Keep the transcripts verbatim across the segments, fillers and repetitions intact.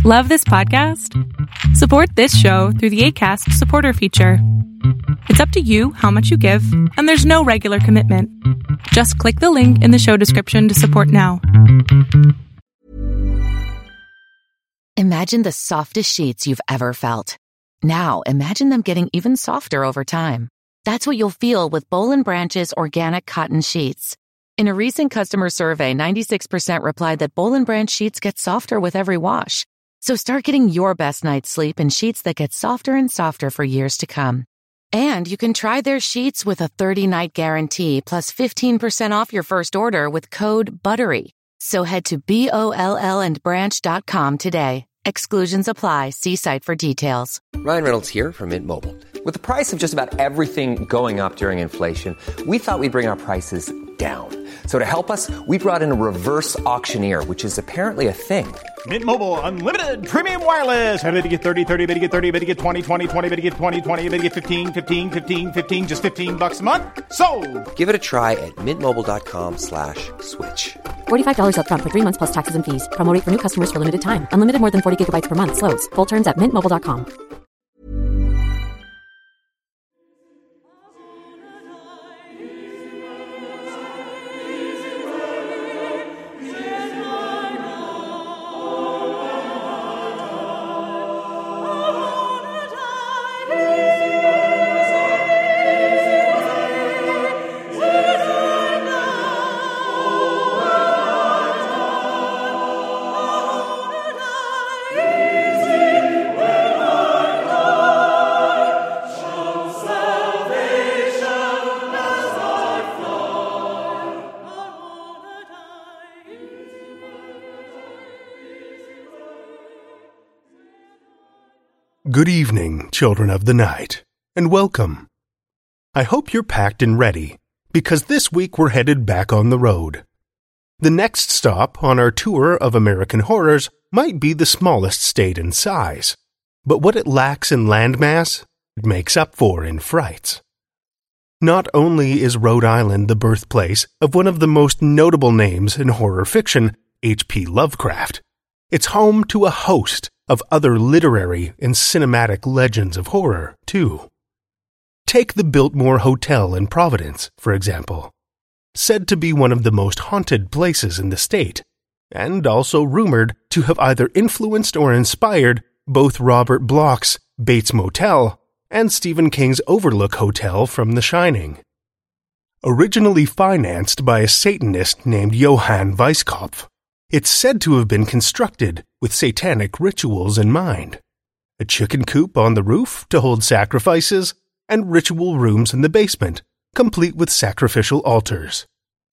Love this podcast? Support this show through the Acast supporter feature. It's up to you how much you give, and there's no regular commitment. Just click the link in the show description to support now. Imagine the softest sheets you've ever felt. Now imagine them getting even softer over time. That's what you'll feel with Boll and Branch's organic cotton sheets. In a recent customer survey, ninety-six percent replied that Boll and Branch sheets get softer with every wash. So start getting your best night's sleep in sheets that get softer and softer for years to come. And you can try their sheets with a thirty-night guarantee plus fifteen percent off your first order with code BUTTERY. So head to B O L L and branch dot com today. Exclusions apply. See site for details. Ryan Reynolds here from Mint Mobile. With the price of just about everything going up during inflation, we thought we'd bring our prices down. So to help us, we brought in a reverse auctioneer, which is apparently a thing. Mint Mobile Unlimited Premium Wireless. How to get thirty, thirty, how to get thirty, how to get twenty, twenty, twenty, how to get twenty, twenty, how to get fifteen, fifteen, fifteen, fifteen, just fifteen bucks a month? Sold! Give it a try at mintmobile.com slash switch. forty-five dollars up front for three months plus taxes and fees. Promo rate for new customers for limited time. Unlimited more than forty gigabytes per month. Slows full terms at mint mobile dot com. Good evening, children of the night, and welcome. I hope you're packed and ready, because this week we're headed back on the road. The next stop on our tour of American horrors might be the smallest state in size, but what it lacks in landmass, it makes up for in frights. Not only is Rhode Island the birthplace of one of the most notable names in horror fiction, H P Lovecraft, it's home to a host of other literary and cinematic legends of horror, too. Take the Biltmore Hotel in Providence, for example, said to be one of the most haunted places in the state, and also rumored to have either influenced or inspired both Robert Bloch's Bates Motel and Stephen King's Overlook Hotel from The Shining. Originally financed by a Satanist named Johann Weisskopf, it's said to have been constructed with satanic rituals in mind. A chicken coop on the roof to hold sacrifices, and ritual rooms in the basement, complete with sacrificial altars.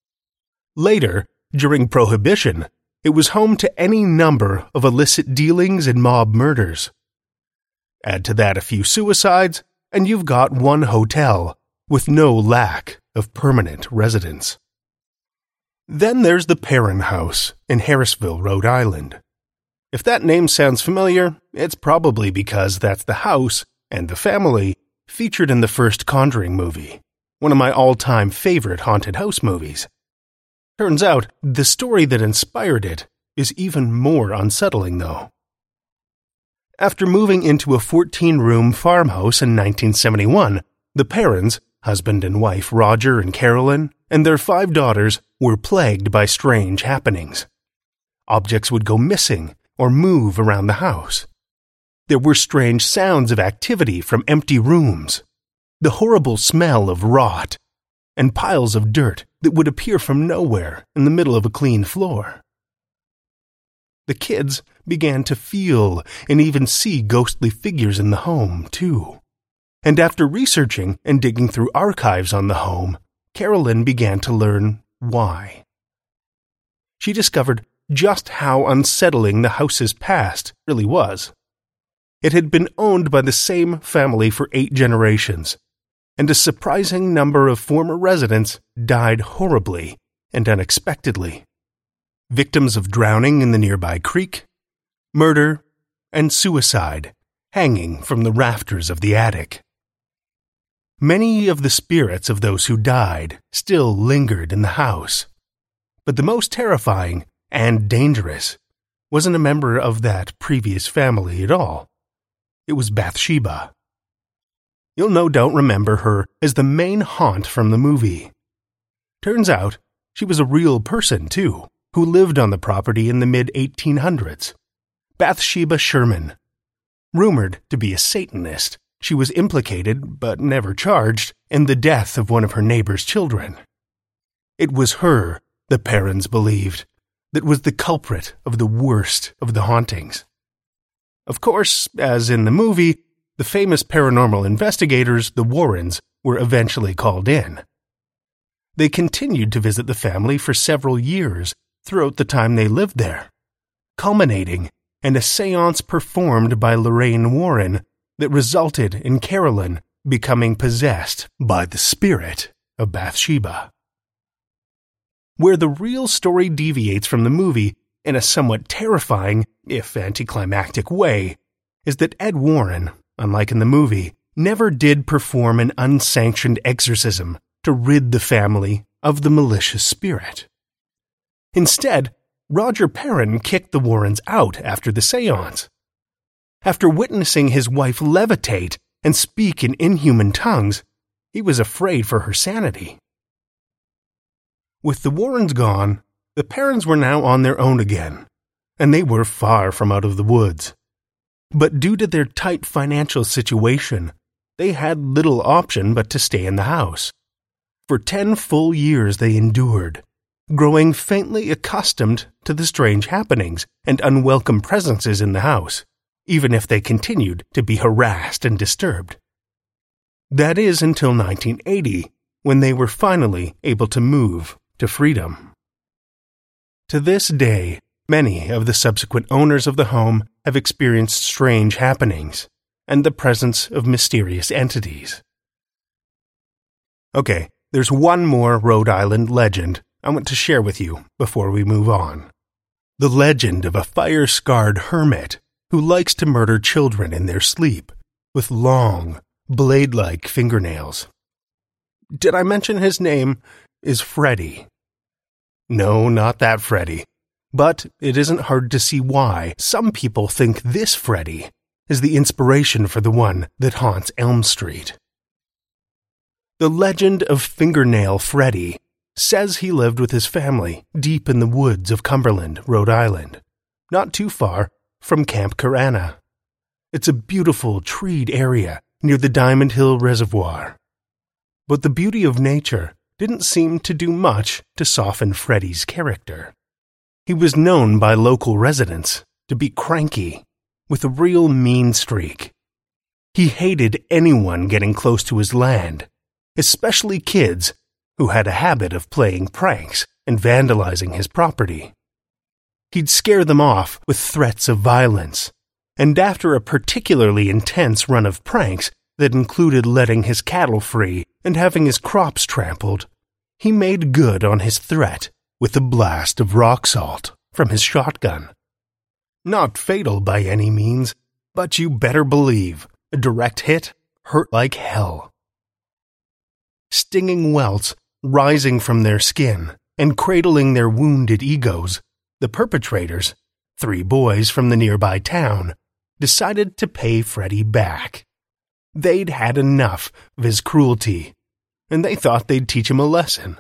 Later, during Prohibition, it was home to any number of illicit dealings and mob murders. Add to that a few suicides, and you've got one hotel with no lack of permanent residents. Then there's the Perron House in Harrisville, Rhode Island. If that name sounds familiar, it's probably because that's the house and the family featured in the first Conjuring movie, one of my all-time favorite haunted house movies. Turns out, the story that inspired it is even more unsettling, though. After moving into a fourteen-room farmhouse in nineteen seventy-one, the Perrons, husband and wife Roger and Carolyn, and their five daughters were plagued by strange happenings. Objects would go missing or move around the house. There were strange sounds of activity from empty rooms, the horrible smell of rot, and piles of dirt that would appear from nowhere in the middle of a clean floor. The kids began to feel and even see ghostly figures in the home, too. And after researching and digging through archives on the home, Carolyn began to learn why. She discovered just how unsettling the house's past really was. It had been owned by the same family for eight generations, and a surprising number of former residents died horribly and unexpectedly. Victims of drowning in the nearby creek, murder, and suicide hanging from the rafters of the attic. Many of the spirits of those who died still lingered in the house, but the most terrifying and dangerous wasn't a member of that previous family at all. It was Bathsheba. You'll no doubt remember her as the main haunt from the movie. Turns out, she was a real person, too, who lived on the property in the mid eighteen hundreds. Bathsheba Sherman. Rumored to be a Satanist, she was implicated, but never charged, in the death of one of her neighbor's children. It was her, the parents believed, that was the culprit of the worst of the hauntings. Of course, as in the movie, the famous paranormal investigators, the Warrens, were eventually called in. They continued to visit the family for several years throughout the time they lived there, culminating in a seance performed by Lorraine Warren that resulted in Carolyn becoming possessed by the spirit of Bathsheba. Where the real story deviates from the movie in a somewhat terrifying, if anticlimactic way, is that Ed Warren, unlike in the movie, never did perform an unsanctioned exorcism to rid the family of the malicious spirit. Instead, Roger Perrin kicked the Warrens out after the seance. After witnessing his wife levitate and speak in inhuman tongues, he was afraid for her sanity. With the Warrens gone, the Perrins were now on their own again, and they were far from out of the woods. But due to their tight financial situation, they had little option but to stay in the house. For ten full years they endured, growing faintly accustomed to the strange happenings and unwelcome presences in the house, even if they continued to be harassed and disturbed. That is until nineteen eighty, when they were finally able to move to freedom. To this day, many of the subsequent owners of the home have experienced strange happenings and the presence of mysterious entities. Okay, there's one more Rhode Island legend I want to share with you before we move on. The legend of a fire-scarred hermit who likes to murder children in their sleep with long, blade-like fingernails. Did I mention his name is Freddy? No, not that Freddy. But it isn't hard to see why some people think this Freddy is the inspiration for the one that haunts Elm Street. The legend of Fingernail Freddy says he lived with his family deep in the woods of Cumberland, Rhode Island, not too far from Camp Carana. It's a beautiful treed area near the Diamond Hill Reservoir. But the beauty of nature didn't seem to do much to soften Freddy's character. He was known by local residents to be cranky, with a real mean streak. He hated anyone getting close to his land, especially kids who had a habit of playing pranks and vandalizing his property. He'd scare them off with threats of violence, and after a particularly intense run of pranks that included letting his cattle free and having his crops trampled, he made good on his threat with a blast of rock salt from his shotgun. Not fatal by any means, but you better believe a direct hit hurt like hell. Stinging welts rising from their skin and cradling their wounded egos, the perpetrators, three boys from the nearby town, decided to pay Freddy back. They'd had enough of his cruelty, and they thought they'd teach him a lesson.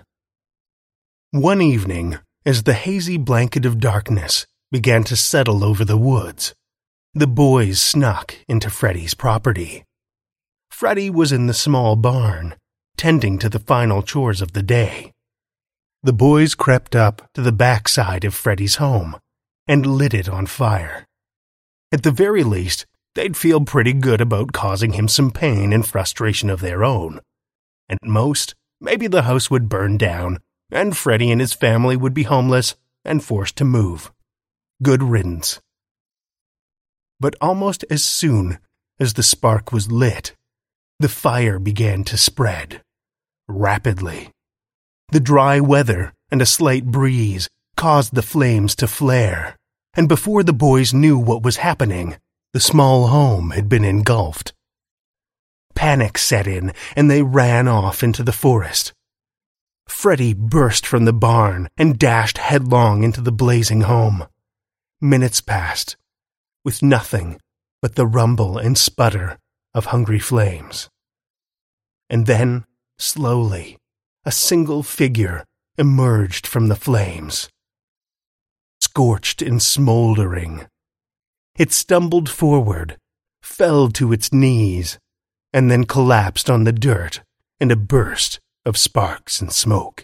One evening, as the hazy blanket of darkness began to settle over the woods, the boys snuck into Freddy's property. Freddy was in the small barn, tending to the final chores of the day. The boys crept up to the backside of Freddy's home and lit it on fire. At the very least, they'd feel pretty good about causing him some pain and frustration of their own. And at most, maybe the house would burn down, and Freddy and his family would be homeless and forced to move. Good riddance. But almost as soon as the spark was lit, the fire began to spread. Rapidly. The dry weather and a slight breeze caused the flames to flare, and before the boys knew what was happening, the small home had been engulfed. Panic set in, and they ran off into the forest. Freddy burst from the barn and dashed headlong into the blazing home. Minutes passed, with nothing but the rumble and sputter of hungry flames. And then, slowly, a single figure emerged from the flames. Scorched and smoldering, it stumbled forward, fell to its knees, and then collapsed on the dirt in a burst of sparks and smoke.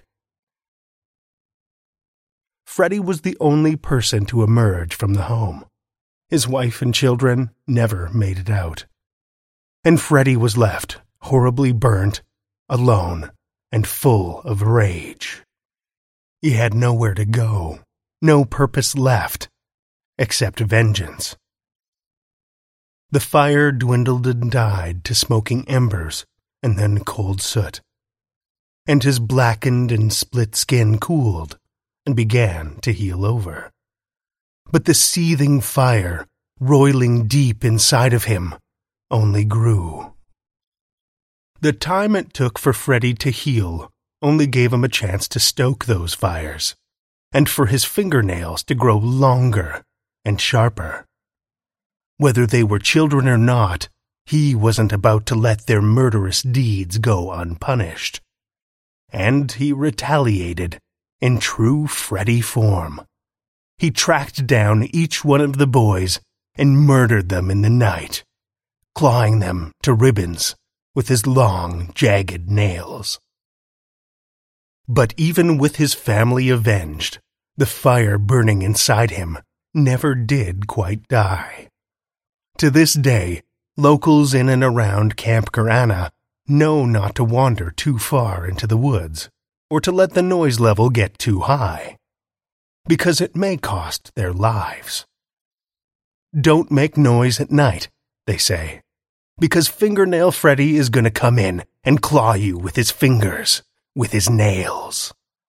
Freddy was the only person to emerge from the home. His wife and children never made it out. And Freddy was left, horribly burnt, alone, and full of rage. He had nowhere to go, no purpose left, except vengeance. The fire dwindled and died to smoking embers and then cold soot. And his blackened and split skin cooled and began to heal over. But the seething fire, roiling deep inside of him, only grew. The time it took for Freddy to heal only gave him a chance to stoke those fires, and for his fingernails to grow longer and sharper. Whether they were children or not, he wasn't about to let their murderous deeds go unpunished. And he retaliated in true Freddy form. He tracked down each one of the boys and murdered them in the night, clawing them to ribbons with his long, jagged nails. But even with his family avenged, the fire burning inside him never did quite die. To this day, locals in and around Camp Karana know not to wander too far into the woods, or to let the noise level get too high, because it may cost their lives. Don't make noise at night, they say, because Fingernail Freddy is going to come in and claw you with his fingers, with his nails.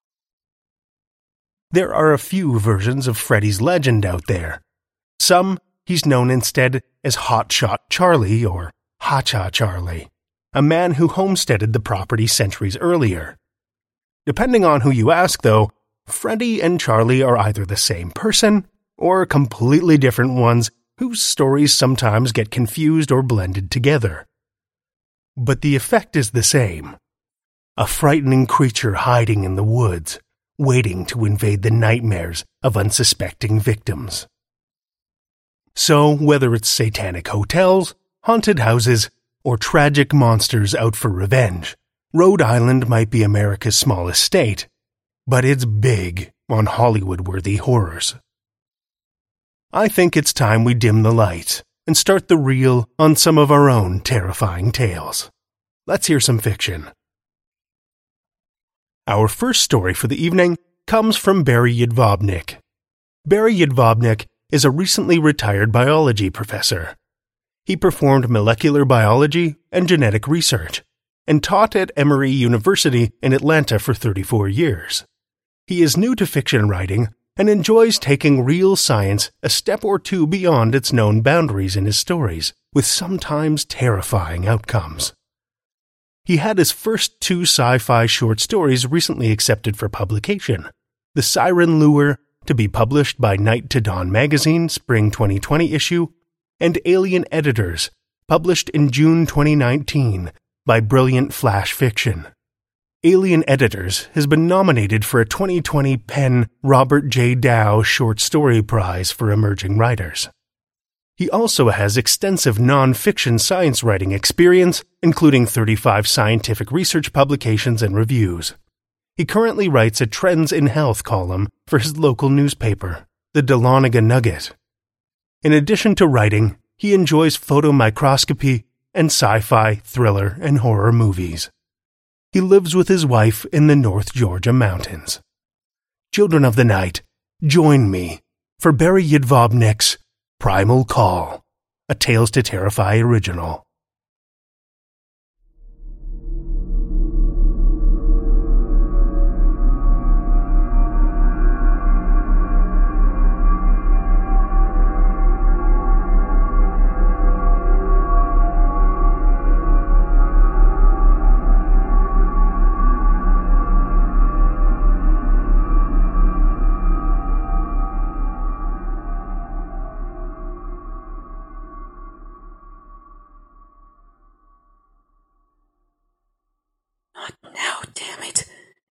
There are a few versions of Freddy's legend out there. Some he's known instead as Hotshot Charlie or Hacha Charlie, a man who homesteaded the property centuries earlier. Depending on who you ask, though, Freddy and Charlie are either the same person or completely different ones whose stories sometimes get confused or blended together. But the effect is the same. A frightening creature hiding in the woods, waiting to invade the nightmares of unsuspecting victims. So, whether it's satanic hotels, haunted houses, or tragic monsters out for revenge, Rhode Island might be America's smallest state, but it's big on Hollywood-worthy horrors. I think it's time we dim the lights and start the reel on some of our own terrifying tales. Let's hear some fiction. Our first story for the evening comes from Barry Yudvobnik. Barry Yudvobnik is a recently retired biology professor. He performed molecular biology and genetic research, and taught at Emory University in Atlanta for thirty-four years. He is new to fiction writing and enjoys taking real science a step or two beyond its known boundaries in his stories, with sometimes terrifying outcomes. He had his first two sci-fi short stories recently accepted for publication: The Siren Lure, to be published by Night to Dawn magazine, spring twenty twenty issue, and Alien Editors, published in June twenty nineteen by Brilliant Flash Fiction. Alien Editors has been nominated for a twenty twenty Penn Robert J. Dow Short Story Prize for Emerging Writers. He also has extensive non-fiction science writing experience, including thirty-five scientific research publications and reviews. He currently writes a Trends in Health column for his local newspaper, the Dahlonega Nugget. In addition to writing, he enjoys photomicroscopy and sci-fi, thriller, and horror movies. He lives with his wife in the North Georgia mountains. Children of the night, join me for Barry Yudvobnik's Primal Call, a Tales to Terrify original.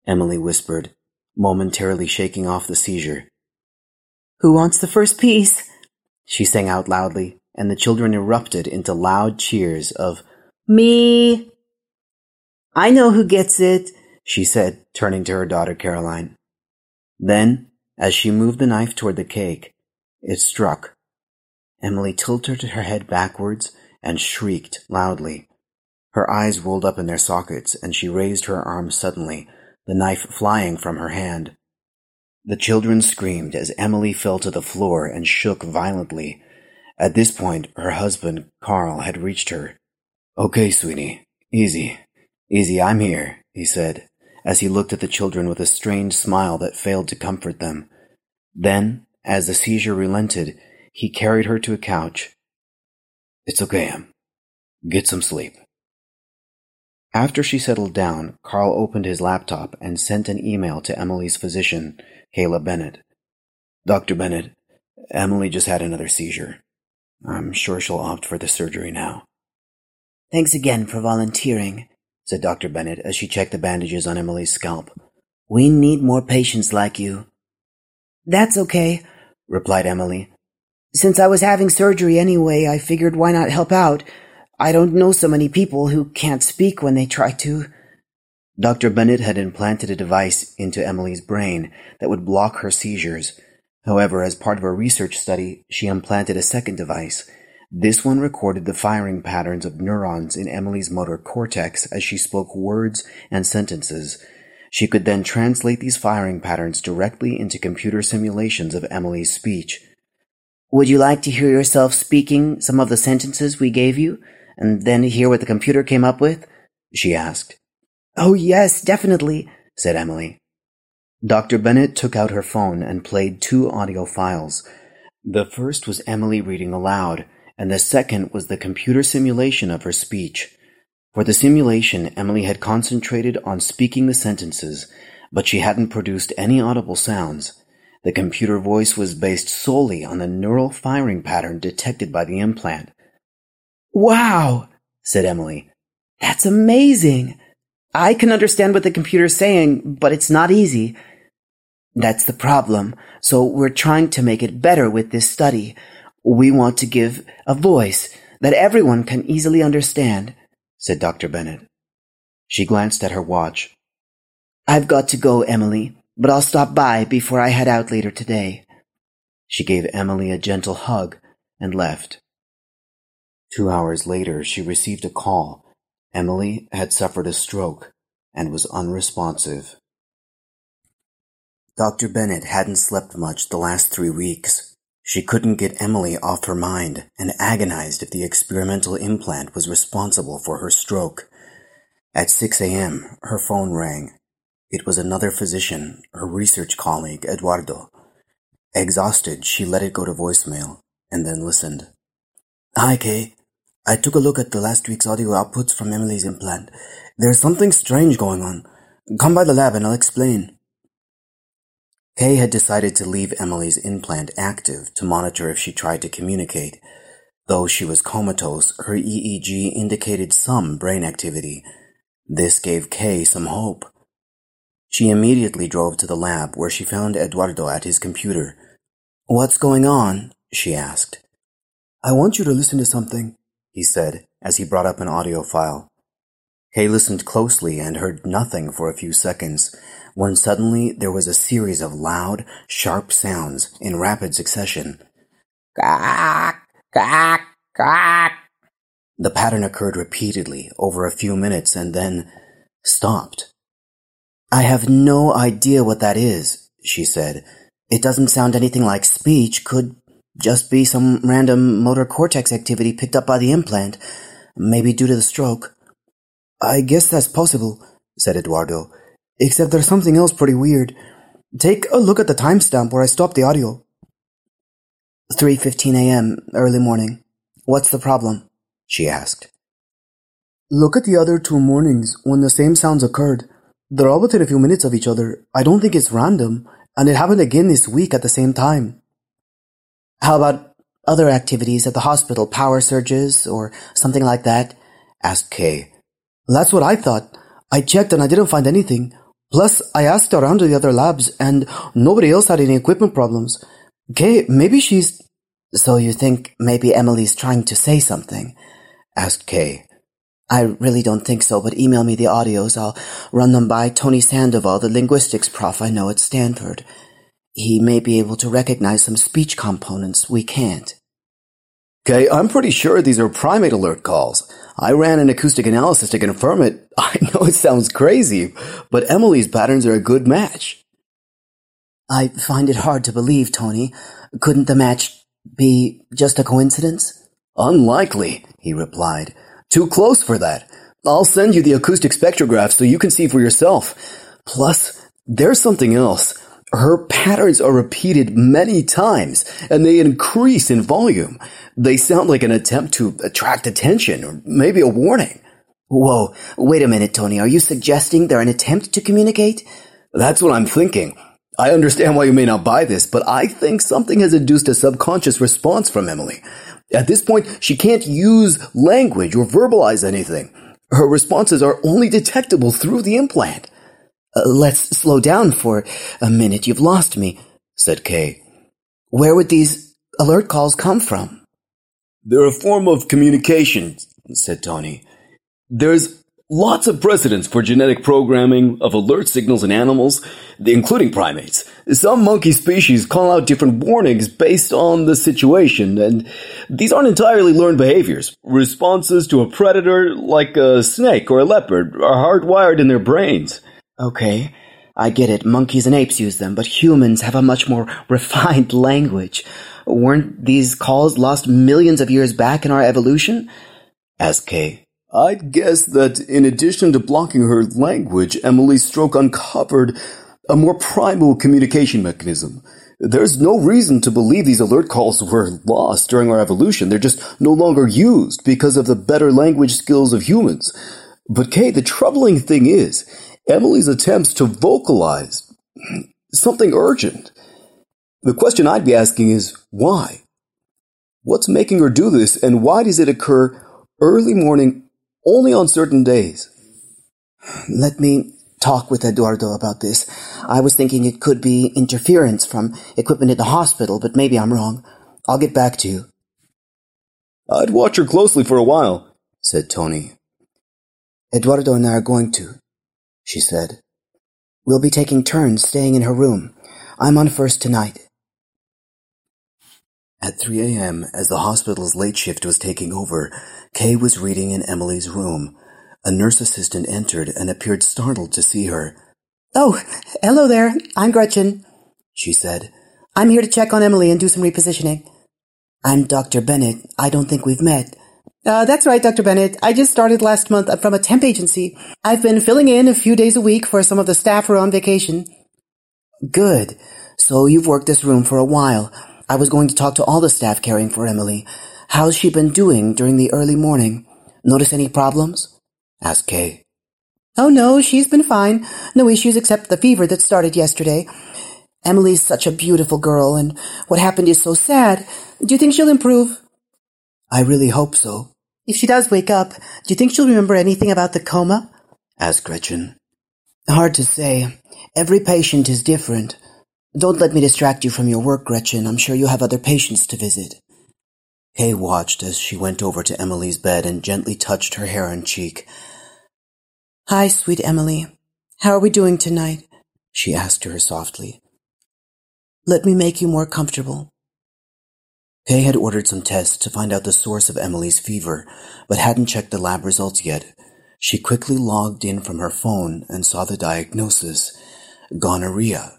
Emily whispered, momentarily shaking off the seizure. "Who wants the first piece?" she sang out loudly, and the children erupted into loud cheers of, "Me!" "I know who gets it," she said, turning to her daughter Caroline. Then, as she moved the knife toward the cake, it struck. Emily tilted her head backwards and shrieked loudly. Her eyes rolled up in their sockets, and she raised her arm suddenly, the knife flying from her hand. The children screamed as Emily fell to the floor and shook violently. At this point, her husband, Carl, had reached her. "Okay, sweetie. Easy. Easy, I'm here," he said, as he looked at the children with a strange smile that failed to comfort them. Then, as the seizure relented, he carried her to a couch. "It's okay, Em. Get some sleep." After she settled down, Carl opened his laptop and sent an email to Emily's physician, Kayla Bennett. "Doctor Bennett, Emily just had another seizure. I'm sure she'll opt for the surgery now." "Thanks again for volunteering," said Doctor Bennett as she checked the bandages on Emily's scalp. "We need more patients like you." "That's okay," replied Emily. "Since I was having surgery anyway, I figured why not help out. I don't know so many people who can't speak when they try to." Doctor Bennett had implanted a device into Emily's brain that would block her seizures. However, as part of a research study, she implanted a second device. This one recorded the firing patterns of neurons in Emily's motor cortex as she spoke words and sentences. She could then translate these firing patterns directly into computer simulations of Emily's speech. "Would you like to hear yourself speaking some of the sentences we gave you, and then hear what the computer came up with?" she asked. "Oh yes, definitely," said Emily. Doctor Bennett took out her phone and played two audio files. The first was Emily reading aloud, and the second was the computer simulation of her speech. For the simulation, Emily had concentrated on speaking the sentences, but she hadn't produced any audible sounds. The computer voice was based solely on the neural firing pattern detected by the implant. "Wow," said Emily. "That's amazing. I can understand what the computer's saying, but it's not easy." "That's the problem, so we're trying to make it better with this study. We want to give a voice that everyone can easily understand," said Doctor Bennett. She glanced at her watch. "I've got to go, Emily, but I'll stop by before I head out later today." She gave Emily a gentle hug and left. Two hours later, she received a call. Emily had suffered a stroke and was unresponsive. Doctor Bennett hadn't slept much the last three weeks. She couldn't get Emily off her mind and agonized if the experimental implant was responsible for her stroke. At six a.m., her phone rang. It was another physician, her research colleague, Eduardo. Exhausted, she let it go to voicemail and then listened. "Hi, Kay. I took a look at the last week's audio outputs from Emily's implant. There's something strange going on. Come by the lab and I'll explain." Kay had decided to leave Emily's implant active to monitor if she tried to communicate. Though she was comatose, her E E G indicated some brain activity. This gave Kay some hope. She immediately drove to the lab where she found Eduardo at his computer. "What's going on?" she asked. "I want you to listen to something," he said as he brought up an audio file. Kay listened closely and heard nothing for a few seconds, when suddenly there was a series of loud, sharp sounds in rapid succession. "Quack, quack, quack." The pattern occurred repeatedly over a few minutes and then stopped. "I have no idea what that is," she said. "It doesn't sound anything like speech. Could just be some random motor cortex activity picked up by the implant, maybe due to the stroke." "I guess that's possible," said Eduardo. "Except there's something else pretty weird. Take a look at the timestamp where I stopped the audio." three fifteen a.m., early morning. "What's the problem?" she asked. "Look at the other two mornings when the same sounds occurred. They're all within a few minutes of each other. I don't think it's random, and it happened again this week at the same time." "How about other activities at the hospital, power surges or something like that?" asked Kay. "That's what I thought. I checked and I didn't find anything. Plus, I asked around to the other labs, and nobody else had any equipment problems. Kay, maybe she's... So you think maybe Emily's trying to say something? Asked Kay. I really don't think so, but email me the audios. I'll run them by Tony Sandoval, the linguistics prof I know at Stanford. He may be able to recognize some speech components we can't. Kay, I'm pretty sure these are primate alert calls. I ran an acoustic analysis to confirm it. I know it sounds crazy, but Emily's patterns are a good match. I find it hard to believe, Tony. Couldn't the match be just a coincidence? Unlikely, he replied. Too close for that. I'll send you the acoustic spectrograph so you can see for yourself. Plus, there's something else. Her patterns are repeated many times, and they increase in volume. They sound like an attempt to attract attention, or maybe a warning. Whoa, wait a minute, Tony. Are you suggesting they're an attempt to communicate? That's what I'm thinking. I understand why you may not buy this, but I think something has induced a subconscious response from Emily. At this point, she can't use language or verbalize anything. Her responses are only detectable through the implant. Uh, let's slow down for a minute. You've lost me, said Kay. Where would these alert calls come from? They're a form of communication, said Tony. There's lots of precedents for genetic programming of alert signals in animals, including primates. Some monkey species call out different warnings based on the situation, and these aren't entirely learned behaviors. Responses to a predator, like a snake or a leopard, are hardwired in their brains. Okay, I get it. Monkeys and apes use them, but humans have a much more refined language. Weren't these calls lost millions of years back in our evolution? Asked Kay. I'd guess that in addition to blocking her language, Emily's stroke uncovered a more primal communication mechanism. There's no reason to believe these alert calls were lost during our evolution. They're just no longer used because of the better language skills of humans. But Kay, the troubling thing is, Emily's attempts to vocalize something urgent. The question I'd be asking is, why? What's making her do this, and why does it occur early morning only on certain days? Let me talk with Eduardo about this. I was thinking it could be interference from equipment at the hospital, but maybe I'm wrong. I'll get back to you. I'd watch her closely for a while, said Tony. Eduardo and I are going to, she said. We'll be taking turns staying in her room. I'm on first tonight. At three a.m., as the hospital's late shift was taking over, Kay was reading in Emily's room. A nurse assistant entered and appeared startled to see her. Oh, hello there. I'm Gretchen, she said. I'm here to check on Emily and do some repositioning. I'm Doctor Bennett. I don't think we've met. Uh, that's right, Doctor Bennett. I just started last month from a temp agency. I've been filling in a few days a week for some of the staff who are on vacation. Good. So you've worked this room for a while. I was going to talk to all the staff caring for Emily. How's she been doing during the early morning? Notice any problems? Asked Kay. Oh no, she's been fine. No issues except the fever that started yesterday. Emily's such a beautiful girl, and what happened is so sad. Do you think she'll improve? I really hope so. If she does wake up, do you think she'll remember anything about the coma? Asked Gretchen. Hard to say. Every patient is different. Don't let me distract you from your work, Gretchen. I'm sure you have other patients to visit. Kay watched as she went over to Emily's bed and gently touched her hair and cheek. Hi, sweet Emily. How are we doing tonight? She asked her softly. Let me make you more comfortable. Kay had ordered some tests to find out the source of Emily's fever, but hadn't checked the lab results yet. She quickly logged in from her phone and saw the diagnosis: gonorrhea.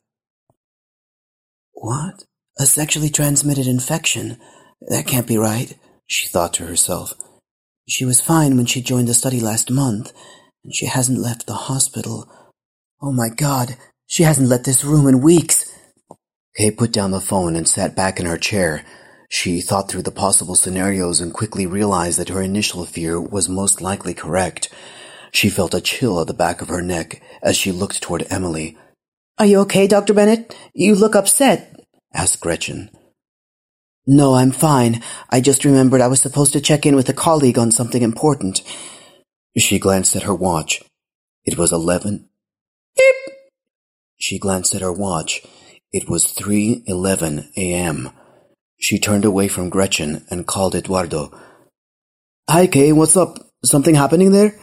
What? A sexually transmitted infection? That can't be right, she thought to herself. She was fine when she joined the study last month, and she hasn't left the hospital. Oh my God, she hasn't left this room in weeks. Kay put down the phone and sat back in her chair. She thought through the possible scenarios and quickly realized that her initial fear was most likely correct. She felt a chill at the back of her neck as she looked toward Emily. Are you okay, Doctor Bennett? You look upset, asked Gretchen. No, I'm fine. I just remembered I was supposed to check in with a colleague on something important. She glanced at her watch. It was eleven. Beep! She glanced at her watch. It was three eleven a.m. She turned away from Gretchen and called Eduardo. Hi, Kay, what's up? Something happening there?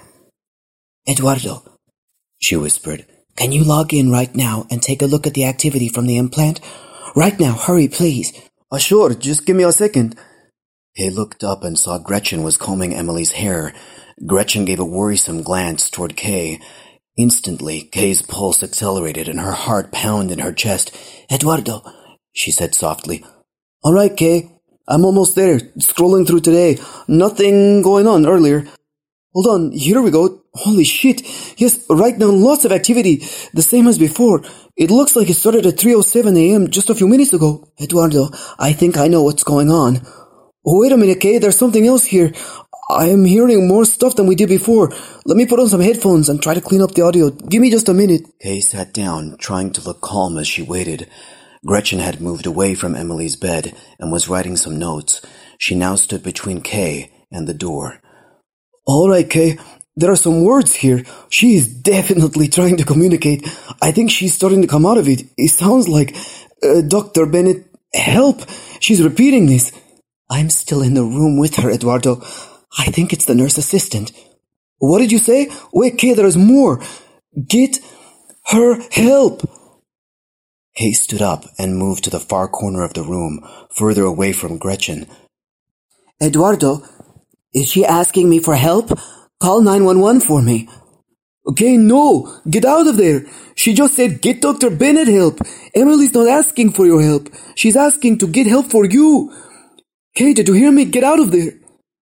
Eduardo, she whispered, can you log in right now and take a look at the activity from the implant? Right now, hurry, please. Oh, sure, just give me a second. Kay looked up and saw Gretchen was combing Emily's hair. Gretchen gave a worrisome glance toward Kay. Instantly, Kay's pulse accelerated and her heart pounded in her chest. Eduardo, she said softly. All right, Kay, I'm almost there, scrolling through today. Nothing going on earlier. Hold on, here we go. Holy shit. Yes, right now, lots of activity, the same as before. It looks like it started at three oh seven a.m. just a few minutes ago. Eduardo, I think I know what's going on. Oh, wait a minute, Kay, there's something else here. I am hearing more stuff than we did before. Let me put on some headphones and try to clean up the audio. Give me just a minute. Kay sat down, trying to look calm as she waited. Gretchen had moved away from Emily's bed and was writing some notes. She now stood between Kay and the door. All right, Kay, there are some words here. She is definitely trying to communicate. I think she's starting to come out of it. It sounds like, uh, Doctor Bennett, help. She's repeating this. I'm still in the room with her, Eduardo. I think it's the nurse assistant. What did you say? Wait, Kay, there is more. Get her help. Kay stood up and moved to the far corner of the room, further away from Gretchen. Eduardo, is she asking me for help? Call nine one one for me. Okay, no, get out of there. She just said get Doctor Bennett help. Emily's not asking for your help. She's asking to get help for you. Kay, did you hear me? Get out of there.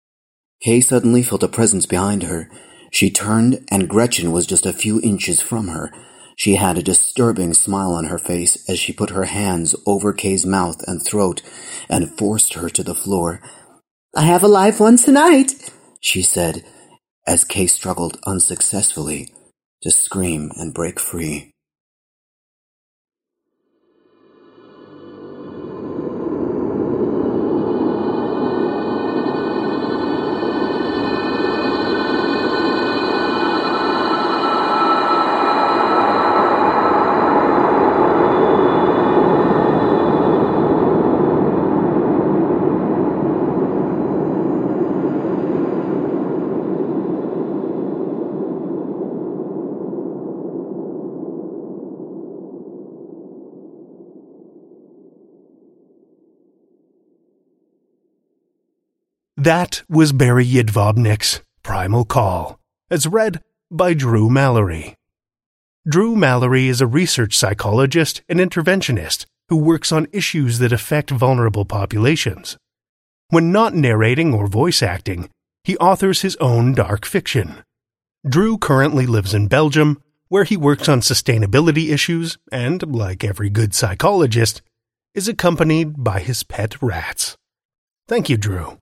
Kay suddenly felt a presence behind her. She turned, and Gretchen was just a few inches from her. She had a disturbing smile on her face as she put her hands over Kay's mouth and throat and forced her to the floor. I have a live one tonight, she said, as Kay struggled unsuccessfully to scream and break free. That was Barry Yudvobnik's Primal Call, as read by Drew Mallory. Drew Mallory is a research psychologist and interventionist who works on issues that affect vulnerable populations. When not narrating or voice acting, he authors his own dark fiction. Drew currently lives in Belgium, where he works on sustainability issues and, like every good psychologist, is accompanied by his pet rats. Thank you, Drew.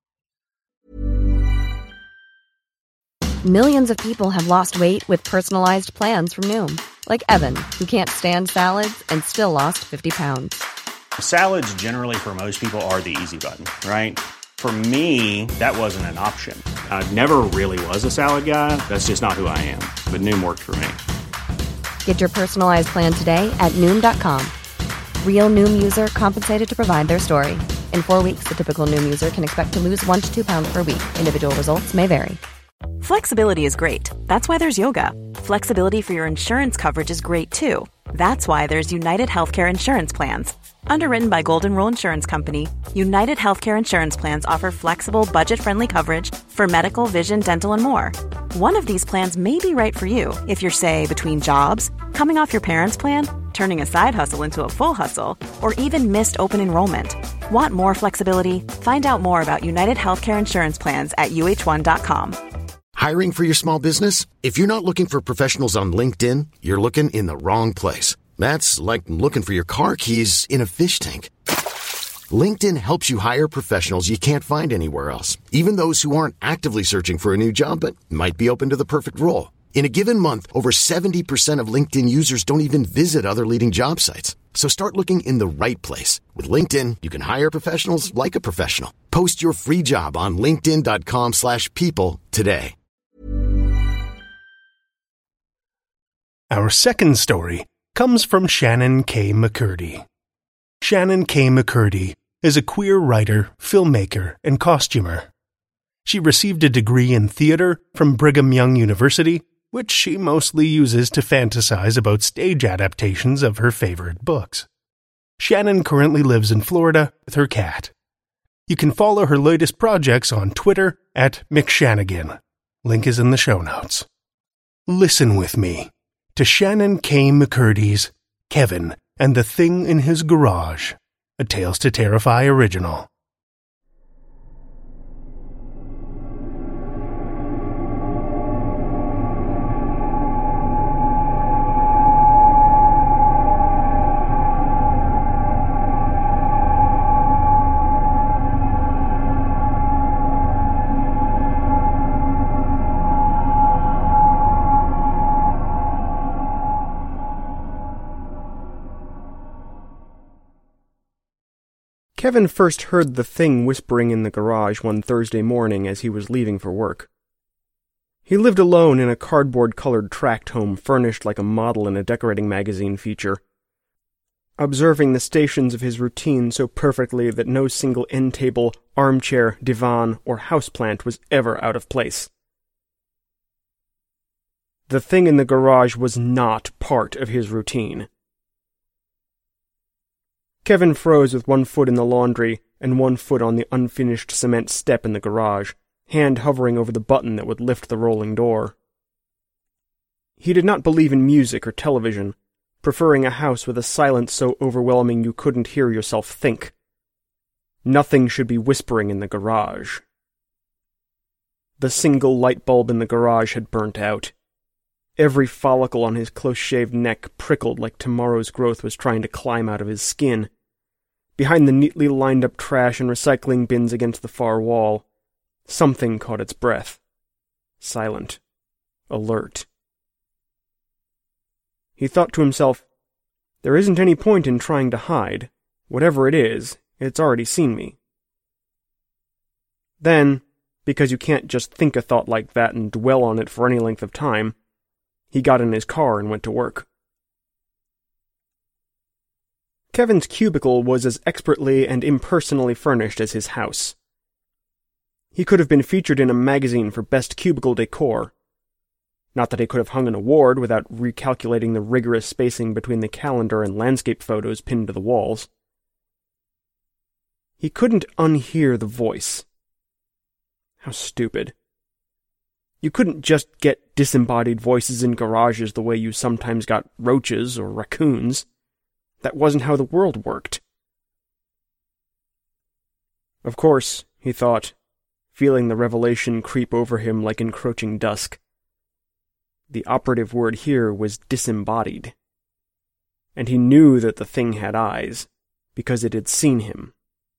Millions of people have lost weight with personalized plans from Noom. Like Evan, who can't stand salads and still lost fifty pounds. Salads generally for most people are the easy button, right? For me, that wasn't an option. I never really was a salad guy. That's just not who I am. But Noom worked for me. Get your personalized plan today at Noom dot com. Real Noom user compensated to provide their story. In four weeks, the typical Noom user can expect to lose one to two pounds per week. Individual results may vary. Flexibility is great. That's why there's yoga. Flexibility for your insurance coverage is great too. That's why there's United Healthcare Insurance Plans. Underwritten by Golden Rule Insurance Company, United Healthcare Insurance Plans offer flexible, budget-friendly coverage for medical, vision, dental, and more. One of these plans may be right for you if you're, say, between jobs, coming off your parents' plan, turning a side hustle into a full hustle, or even missed open enrollment. Want more flexibility? Find out more about United Healthcare Insurance Plans at U H one dot com. Hiring for your small business? If you're not looking for professionals on LinkedIn, you're looking in the wrong place. That's like looking for your car keys in a fish tank. LinkedIn helps you hire professionals you can't find anywhere else, even those who aren't actively searching for a new job but might be open to the perfect role. In a given month, over seventy percent of LinkedIn users don't even visit other leading job sites. So start looking in the right place. With LinkedIn, you can hire professionals like a professional. Post your free job on linkedin dot com slash people today. Our second story comes from Shannon K. McCurdy. Shannon K. McCurdy is a queer writer, filmmaker, and costumer. She received a degree in theater from Brigham Young University, which she mostly uses to fantasize about stage adaptations of her favorite books. Shannon currently lives in Florida with her cat. You can follow her latest projects on Twitter at McShannigan. Link is in the show notes. Listen with me to Shannon K. McCurdy's Kevin and the Thing in His Garage, a Tales to Terrify original. Kevin first heard the thing whispering in the garage one Thursday morning as he was leaving for work. He lived alone in a cardboard-colored tract home furnished like a model in a decorating magazine feature, observing the stations of his routine so perfectly that no single end table, armchair, divan, or houseplant was ever out of place. The thing in the garage was not part of his routine. Kevin froze with one foot in the laundry and one foot on the unfinished cement step in the garage, hand hovering over the button that would lift the rolling door. He did not believe in music or television, preferring a house with a silence so overwhelming you couldn't hear yourself think. Nothing should be whispering in the garage. The single light bulb in the garage had burnt out. Every follicle on his close-shaved neck prickled like tomorrow's growth was trying to climb out of his skin. Behind the neatly lined-up trash and recycling bins against the far wall, something caught its breath. Silent. Alert. He thought to himself, there isn't any point in trying to hide. Whatever it is, it's already seen me. Then, because you can't just think a thought like that and dwell on it for any length of time, he got in his car and went to work. Kevin's cubicle was as expertly and impersonally furnished as his house. He could have been featured in a magazine for best cubicle decor. Not that he could have hung an award without recalculating the rigorous spacing between the calendar and landscape photos pinned to the walls. He couldn't unhear the voice. How stupid. You couldn't just get disembodied voices in garages the way you sometimes got roaches or raccoons. That wasn't how the world worked. Of course, he thought, feeling the revelation creep over him like encroaching dusk. The operative word here was disembodied. And he knew that the thing had eyes, because it had seen him.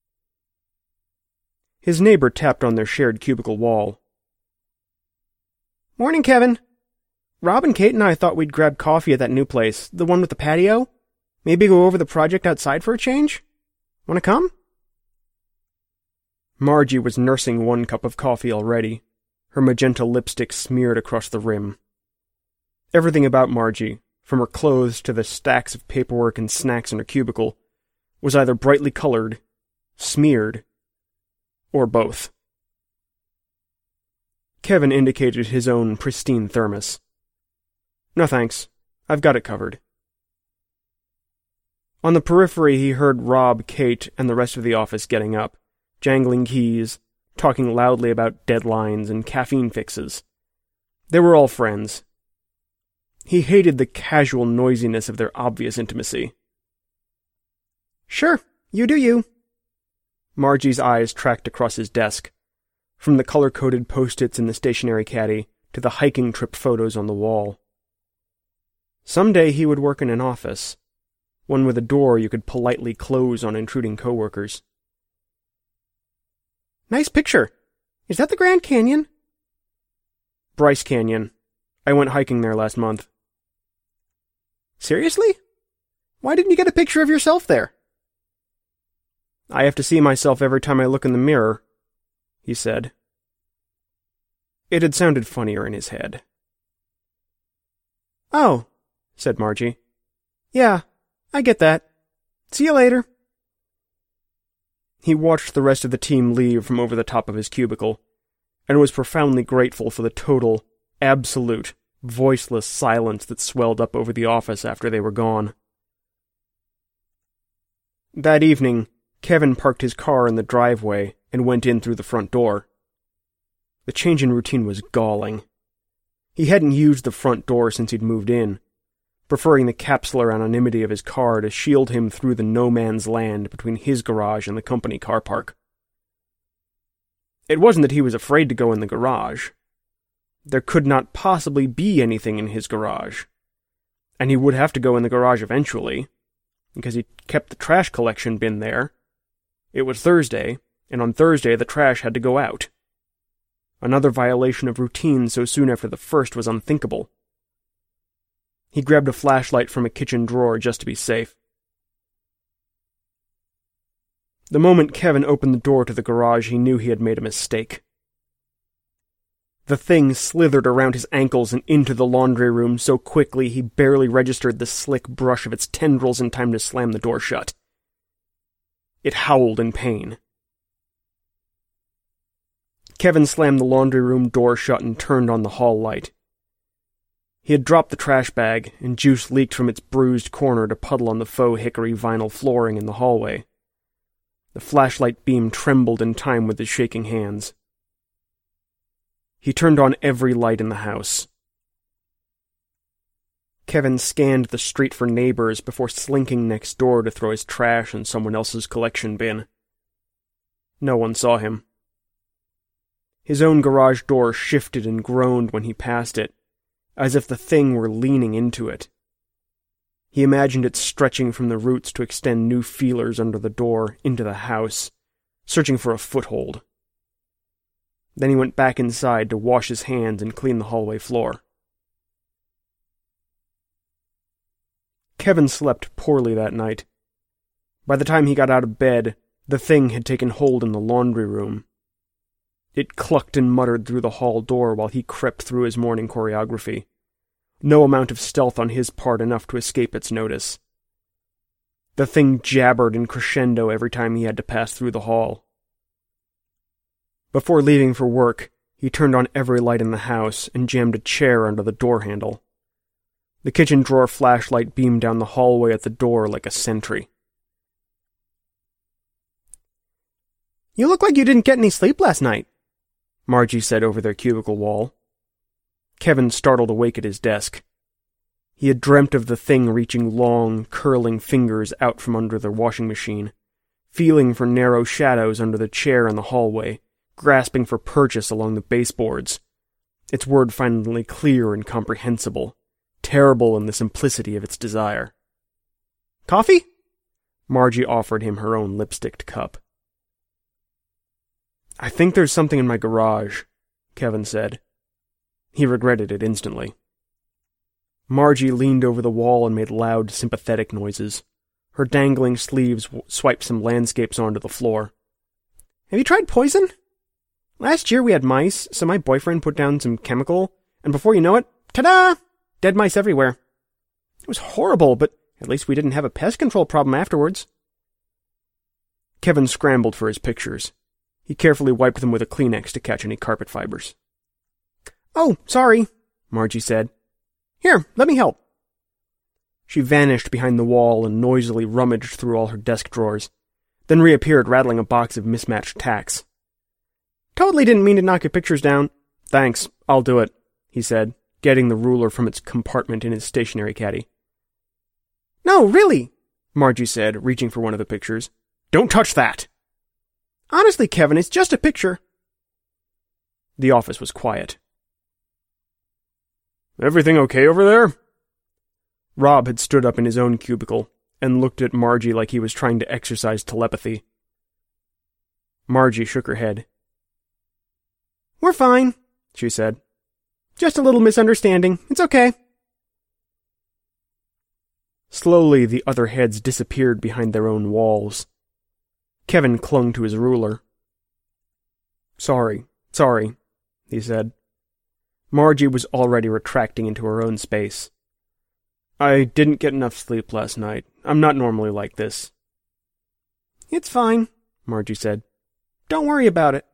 His neighbor tapped on their shared cubicle wall. "Morning, Kevin. Rob and Kate and I thought we'd grab coffee at that new place, the one with the patio. Maybe go over the project outside for a change? Want to come?" Margie was nursing one cup of coffee already, her magenta lipstick smeared across the rim. Everything about Margie, from her clothes to the stacks of paperwork and snacks in her cubicle, was either brightly colored, smeared, or both. Kevin indicated his own pristine thermos. "No thanks. I've got it covered." On the periphery he heard Rob, Kate, and the rest of the office getting up, jangling keys, talking loudly about deadlines and caffeine fixes. They were all friends. He hated the casual noisiness of their obvious intimacy. "Sure, you do you." Margie's eyes tracked across his desk, from the color-coded post-its in the stationery caddy to the hiking trip photos on the wall. Someday he would work in an office, one with a door you could politely close on intruding coworkers. "Nice picture. Is that the Grand Canyon?" "Bryce Canyon. I went hiking there last month." "Seriously? Why didn't you get a picture of yourself there?" "I have to see myself every time I look in the mirror," he said. It had sounded funnier in his head. "Oh," said Margie. Yeah, I get that. See you later. He watched the rest of the team leave from over the top of his cubicle, and was profoundly grateful for the total, absolute, voiceless silence that swelled up over the office after they were gone. That evening, Kevin parked his car in the driveway and went in through the front door. The change in routine was galling. He hadn't used the front door since he'd moved in, preferring the capsular anonymity of his car to shield him through the no-man's land between his garage and the company car park. It wasn't that he was afraid to go in the garage. There could not possibly be anything in his garage, and he would have to go in the garage eventually, because he kept the trash collection bin there. It was Thursday, and on Thursday the trash had to go out. Another violation of routine so soon after the first was unthinkable. He grabbed a flashlight from a kitchen drawer just to be safe. The moment Kevin opened the door to the garage, he knew he had made a mistake. The thing slithered around his ankles and into the laundry room so quickly he barely registered the slick brush of its tendrils in time to slam the door shut. It howled in pain. Kevin slammed the laundry room door shut and turned on the hall light. He had dropped the trash bag, and juice leaked from its bruised corner to puddle on the faux hickory vinyl flooring in the hallway. The flashlight beam trembled in time with his shaking hands. He turned on every light in the house. Kevin scanned the street for neighbors before slinking next door to throw his trash in someone else's collection bin. No one saw him. His own garage door shifted and groaned when he passed it, as if the thing were leaning into it. He imagined it stretching from the roots to extend new feelers under the door into the house, searching for a foothold. Then he went back inside to wash his hands and clean the hallway floor. Kevin slept poorly that night. By the time he got out of bed, the thing had taken hold in the laundry room. It clucked and muttered through the hall door while he crept through his morning choreography. No amount of stealth on his part enough to escape its notice. The thing jabbered in crescendo every time he had to pass through the hall. Before leaving for work, he turned on every light in the house and jammed a chair under the door handle. The kitchen drawer flashlight beamed down the hallway at the door like a sentry. "You look like you didn't get any sleep last night," Margie said over their cubicle wall. Kevin startled awake at his desk. He had dreamt of the thing reaching long, curling fingers out from under the washing machine, feeling for narrow shadows under the chair in the hallway, grasping for purchase along the baseboards, its word finally clear and comprehensible, terrible in the simplicity of its desire. "Coffee?" Margie offered him her own lipsticked cup. "I think there's something in my garage," Kevin said. He regretted it instantly. Margie leaned over the wall and made loud, sympathetic noises. Her dangling sleeves w- swiped some landscapes onto the floor. "Have you tried poison? Last year we had mice, so my boyfriend put down some chemical, and before you know it, ta-da! Dead mice everywhere. It was horrible, but at least we didn't have a pest control problem afterwards." Kevin scrambled for his pictures. He carefully wiped them with a Kleenex to catch any carpet fibers. "Oh, sorry," Margie said. "Here, let me help." She vanished behind the wall and noisily rummaged through all her desk drawers, then reappeared rattling a box of mismatched tacks. "Totally didn't mean to knock your pictures down." "Thanks, I'll do it," he said, getting the ruler from its compartment in his stationery caddy. "No, really," Margie said, reaching for one of the pictures. "Don't touch that!" "Honestly, Kevin, it's just a picture." The office was quiet. "Everything okay over there?" Rob had stood up in his own cubicle and looked at Margie like he was trying to exercise telepathy. Margie shook her head. "We're fine," she said. "Just a little misunderstanding. It's okay." Slowly, the other heads disappeared behind their own walls. Kevin clung to his ruler. "Sorry, sorry," he said. Margie was already retracting into her own space. I didn't get enough sleep last night. I'm not normally like this. It's fine, Margie said. Don't worry about it.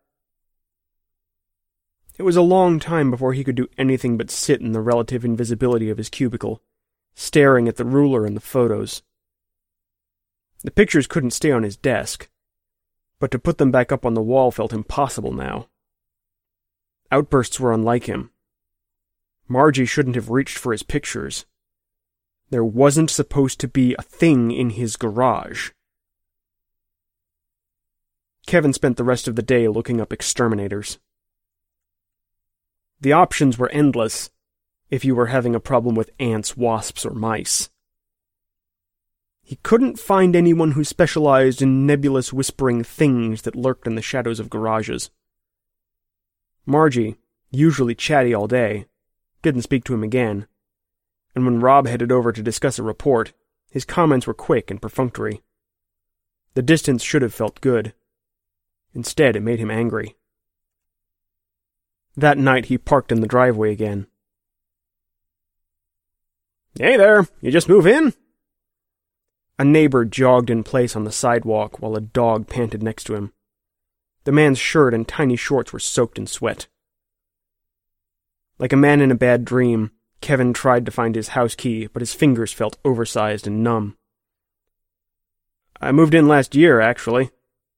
It was a long time before he could do anything but sit in the relative invisibility of his cubicle, staring at the ruler and the photos. The pictures couldn't stay on his desk, but to put them back up on the wall felt impossible now. Outbursts were unlike him. Margie shouldn't have reached for his pictures. There wasn't supposed to be a thing in his garage. Kevin spent the rest of the day looking up exterminators. The options were endless if you were having a problem with ants, wasps, or mice. He couldn't find anyone who specialized in nebulous whispering things that lurked in the shadows of garages. Margie, usually chatty all day, didn't speak to him again, and when Rob headed over to discuss a report, his comments were quick and perfunctory. The distance should have felt good. Instead, it made him angry. That night he parked in the driveway again. Hey there, you just move in? A neighbor jogged in place on the sidewalk while a dog panted next to him. The man's shirt and tiny shorts were soaked in sweat. Like a man in a bad dream, Kevin tried to find his house key, but his fingers felt oversized and numb. I moved in last year, actually.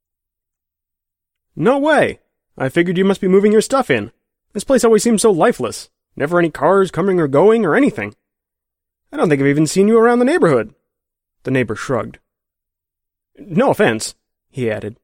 No way! I figured you must be moving your stuff in. This place always seems so lifeless. Never any cars coming or going or anything. I don't think I've even seen you around the neighborhood. The neighbor shrugged. No offense, he added.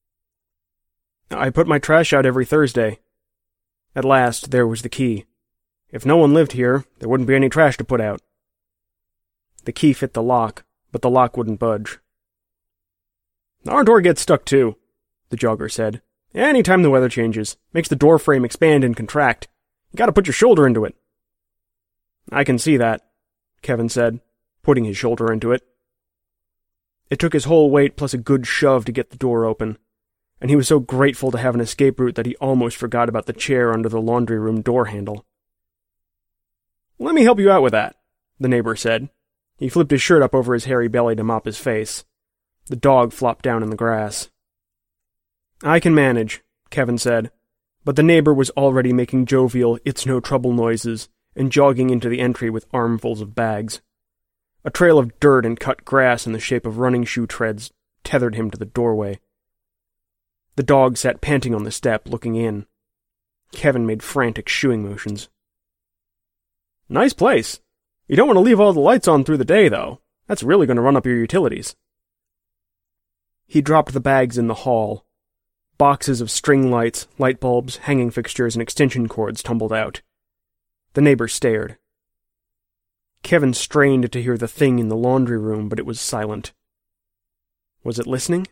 I put my trash out every Thursday. At last, there was the key. If no one lived here, there wouldn't be any trash to put out. The key fit the lock, but the lock wouldn't budge. Our door gets stuck too, the jogger said. Any time the weather changes, makes the door frame expand and contract. You gotta put your shoulder into it. I can see that, Kevin said, putting his shoulder into it. It took his whole weight plus a good shove to get the door open, and he was so grateful to have an escape route that he almost forgot about the chair under the laundry room door handle. Let me help you out with that, the neighbor said. He flipped his shirt up over his hairy belly to mop his face. The dog flopped down in the grass. I can manage, Kevin said, but the neighbor was already making jovial it's-no-trouble noises and jogging into the entry with armfuls of bags. A trail of dirt and cut grass in the shape of running shoe treads tethered him to the doorway. The dog sat panting on the step, looking in. Kevin made frantic shooing motions. Nice place. You don't want to leave all the lights on through the day, though. That's really going to run up your utilities. He dropped the bags in the hall. Boxes of string lights, light bulbs, hanging fixtures, and extension cords tumbled out. The neighbor stared. Kevin strained to hear the thing in the laundry room, but it was silent. Was it listening?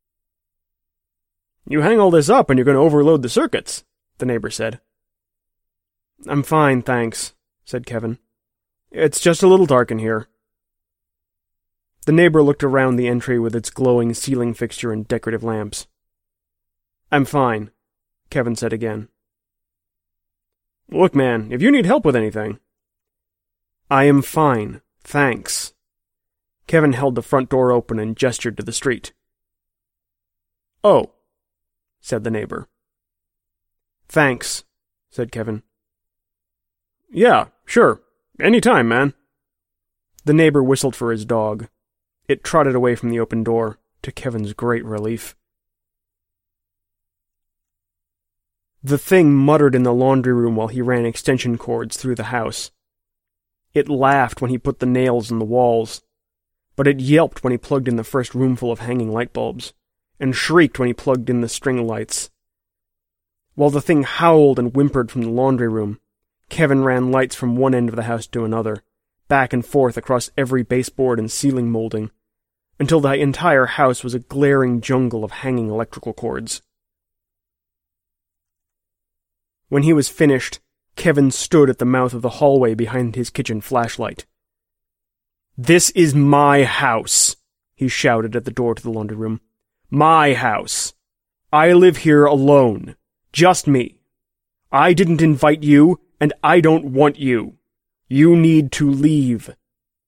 You hang all this up and you're going to overload the circuits, the neighbor said. I'm fine, thanks, said Kevin. It's just a little dark in here. The neighbor looked around the entry with its glowing ceiling fixture and decorative lamps. I'm fine, Kevin said again. Look, man, if you need help with anything... I am fine, thanks. Kevin held the front door open and gestured to the street. Oh, said the neighbor. Thanks, said Kevin. Yeah, sure. Any time, man. The neighbor whistled for his dog. It trotted away from the open door, to Kevin's great relief. The thing muttered in the laundry room while he ran extension cords through the house. It laughed when he put the nails in the walls, but it yelped when he plugged in the first roomful of hanging light bulbs, and shrieked when he plugged in the string lights. While the thing howled and whimpered from the laundry room, Kevin ran lights from one end of the house to another, back and forth across every baseboard and ceiling molding, until the entire house was a glaring jungle of hanging electrical cords. When he was finished, Kevin stood at the mouth of the hallway behind his kitchen flashlight. This is my house, he shouted at the door to the laundry room. My house. I live here alone. Just me. I didn't invite you, and I don't want you. You need to leave.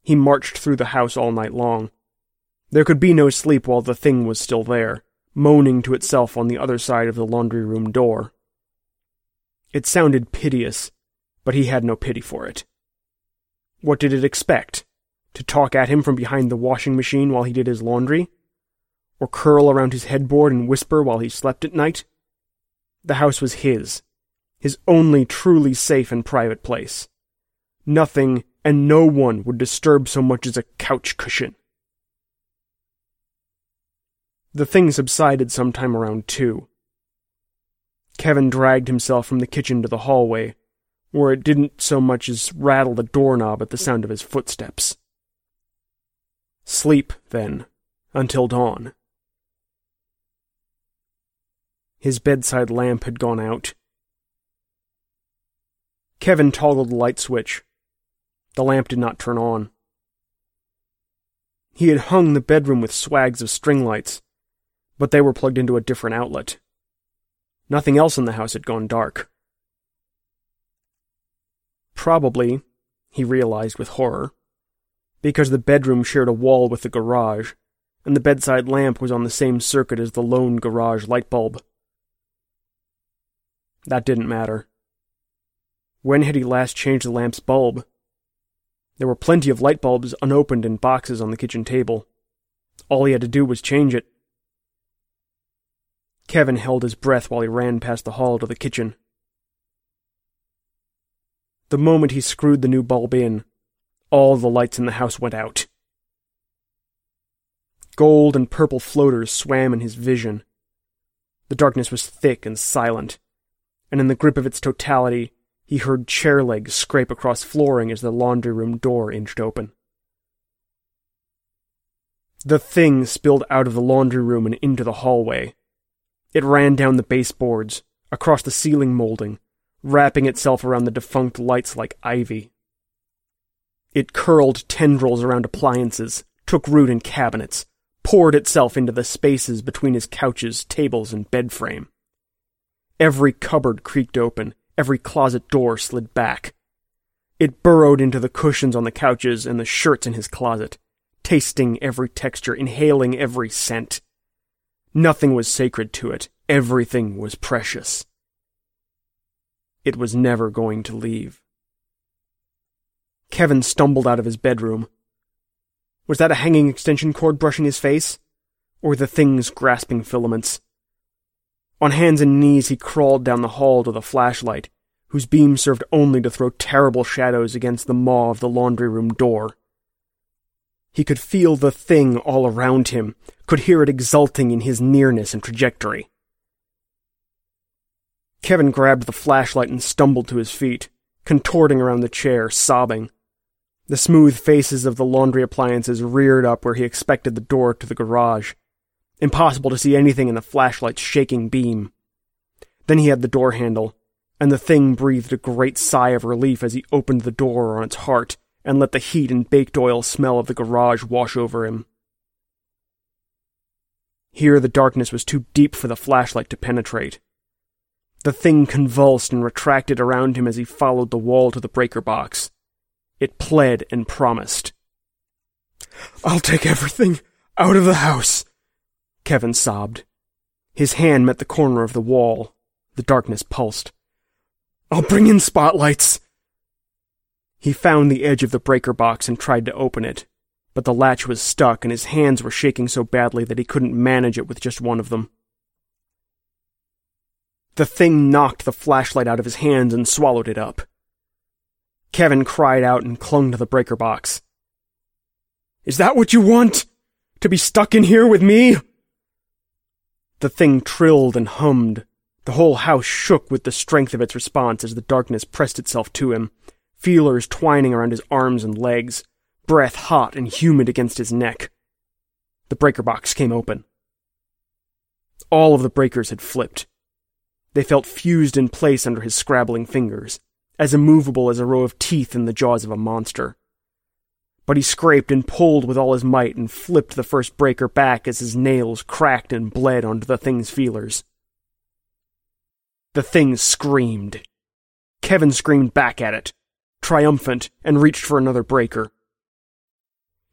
He marched through the house all night long. There could be no sleep while the thing was still there, moaning to itself on the other side of the laundry room door. It sounded piteous, but he had no pity for it. What did it expect? To talk at him from behind the washing machine while he did his laundry? Or curl around his headboard and whisper while he slept at night? The house was his, his only truly safe and private place. Nothing and no one would disturb so much as a couch cushion. The thing subsided sometime around two. Kevin dragged himself from the kitchen to the hallway, where it didn't so much as rattle the doorknob at the sound of his footsteps. Sleep, then, until dawn. His bedside lamp had gone out. Kevin toggled the light switch. The lamp did not turn on. He had hung the bedroom with swags of string lights, but they were plugged into a different outlet. Nothing else in the house had gone dark. Probably, he realized with horror, because the bedroom shared a wall with the garage, and the bedside lamp was on the same circuit as the lone garage light bulb. That didn't matter. When had he last changed the lamp's bulb? There were plenty of light bulbs unopened in boxes on the kitchen table. All he had to do was change it. Kevin held his breath while he ran past the hall to the kitchen. The moment he screwed the new bulb in, all the lights in the house went out. Gold and purple floaters swam in his vision. The darkness was thick and silent, and in the grip of its totality, he heard chair legs scrape across flooring as the laundry room door inched open. The thing spilled out of the laundry room and into the hallway. It ran down the baseboards, across the ceiling molding, wrapping itself around the defunct lights like ivy. It curled tendrils around appliances, took root in cabinets, poured itself into the spaces between his couches, tables, and bed frame. Every cupboard creaked open, every closet door slid back. It burrowed into the cushions on the couches and the shirts in his closet, tasting every texture, inhaling every scent. Nothing was sacred to it. Everything was precious. It was never going to leave. Kevin stumbled out of his bedroom. Was that a hanging extension cord brushing his face? Or the thing's grasping filaments? On hands and knees he crawled down the hall to the flashlight, whose beam served only to throw terrible shadows against the maw of the laundry room door. He could feel the thing all around him, could hear it exulting in his nearness and trajectory. Kevin grabbed the flashlight and stumbled to his feet, contorting around the chair, sobbing. The smooth faces of the laundry appliances reared up where he expected the door to the garage. Impossible to see anything in the flashlight's shaking beam. Then he had the door handle, and the thing breathed a great sigh of relief as he opened the door on its heart and let the heat and baked oil smell of the garage wash over him. Here the darkness was too deep for the flashlight to penetrate. The thing convulsed and retracted around him as he followed the wall to the breaker box. It pled and promised. "I'll take everything out of the house," Kevin sobbed. His hand met the corner of the wall. The darkness pulsed. "I'll bring in spotlights." He found the edge of the breaker box and tried to open it, but the latch was stuck and his hands were shaking so badly that he couldn't manage it with just one of them. The thing knocked the flashlight out of his hands and swallowed it up. Kevin cried out and clung to the breaker box. "Is that what you want? To be stuck in here with me?" The thing trilled and hummed. The whole house shook with the strength of its response as the darkness pressed itself to him, feelers twining around his arms and legs, breath hot and humid against his neck. The breaker box came open. All of the breakers had flipped. They felt fused in place under his scrabbling fingers, as immovable as a row of teeth in the jaws of a monster. But he scraped and pulled with all his might and flipped the first breaker back as his nails cracked and bled onto the thing's feelers. The thing screamed. Kevin screamed back at it, triumphant, and reached for another breaker.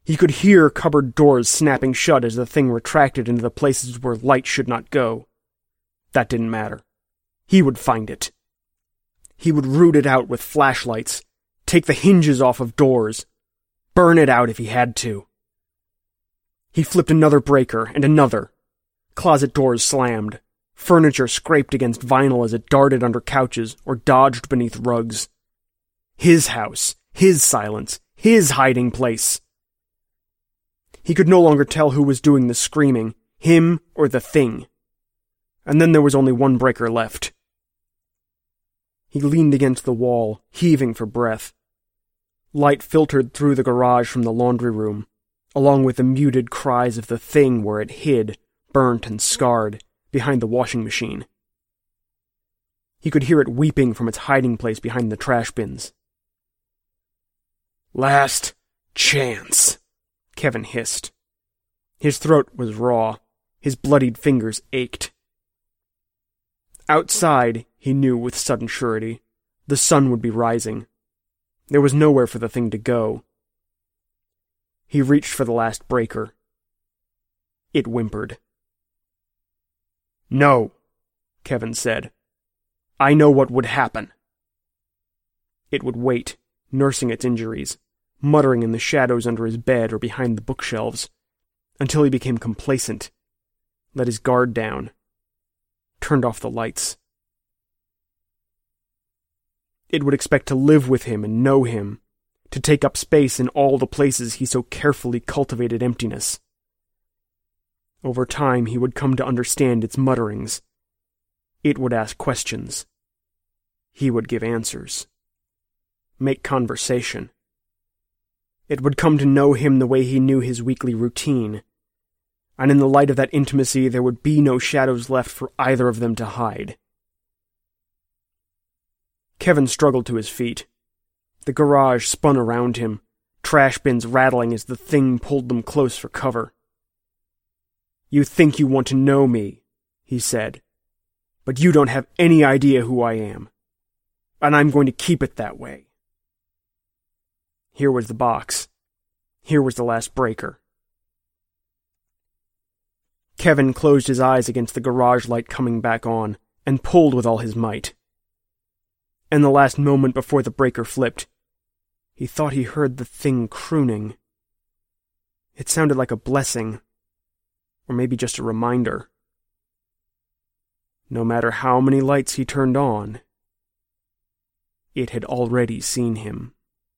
He could hear cupboard doors snapping shut as the thing retracted into the places where light should not go. That didn't matter. He would find it. He would root it out with flashlights, take the hinges off of doors, burn it out if he had to. He flipped another breaker and another. Closet doors slammed. Furniture scraped against vinyl as it darted under couches or dodged beneath rugs. His house, his silence, his hiding place. He could no longer tell who was doing the screaming, him or the thing. And then there was only one breaker left. He leaned against the wall, heaving for breath. Light filtered through the garage from the laundry room, along with the muted cries of the thing where it hid, burnt and scarred, behind the washing machine. He could hear it weeping from its hiding place behind the trash bins. "Last chance," Kevin hissed. His throat was raw. His bloodied fingers ached. Outside, he knew with sudden surety, the sun would be rising. There was nowhere for the thing to go. He reached for the last breaker. It whimpered. "No," Kevin said. "I know what would happen." It would wait, nursing its injuries, muttering in the shadows under his bed or behind the bookshelves, until he became complacent, let his guard down, turned off the lights. It would expect to live with him and know him, to take up space in all the places he so carefully cultivated emptiness. Over time, he would come to understand its mutterings. It would ask questions. He would give answers. Make conversation. It would come to know him the way he knew his weekly routine, and in the light of that intimacy there would be no shadows left for either of them to hide. Kevin struggled to his feet. The garage spun around him, trash bins rattling as the thing pulled them close for cover. "You think you want to know me," he said, "but you don't have any idea who I am, and I'm going to keep it that way." Here was the box. Here was the last breaker. Kevin closed his eyes against the garage light coming back on, and pulled with all his might. In the last moment before the breaker flipped, he thought he heard the thing crooning. It sounded like a blessing, or maybe just a reminder. No matter how many lights he turned on, it had already seen him.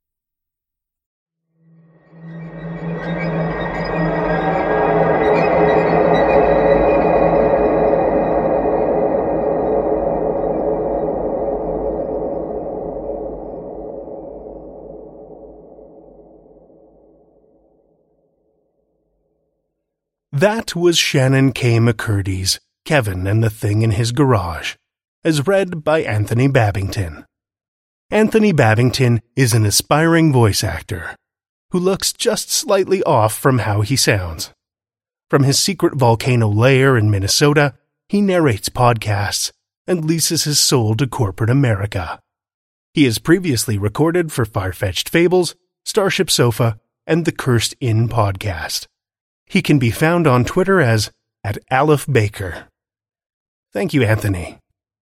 That was Shannon K. McCurdy's Kevin and the Thing in His Garage, as read by Anthony Babington. Anthony Babington is an aspiring voice actor who looks just slightly off from how he sounds. From his secret volcano lair in Minnesota, he narrates podcasts and leases his soul to corporate America. He has previously recorded for Far-Fetched Fables, Starship Sofa, and the Cursed Inn podcast. He can be found on Twitter as at Aleph Baker. Thank you, Anthony.